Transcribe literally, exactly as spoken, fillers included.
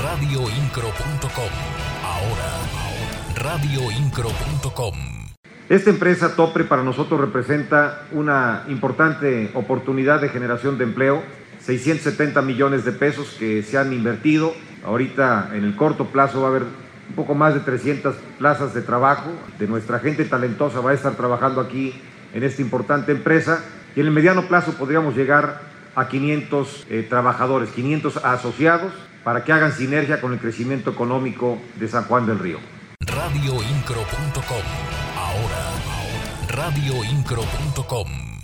radio incro punto com. Ahora, radio incro punto com. Esta empresa Topre para nosotros representa una importante oportunidad de generación de empleo, seiscientos setenta millones de pesos que se han invertido. Ahorita en el corto plazo va a haber un poco más de trescientas plazas de trabajo. De nuestra gente talentosa va a estar trabajando aquí en esta importante empresa y en el mediano plazo podríamos llegar a quinientos eh, trabajadores, quinientos asociados para que hagan sinergia con el crecimiento económico de San Juan del Río. radio incro punto com. Ahora, radio incro punto com.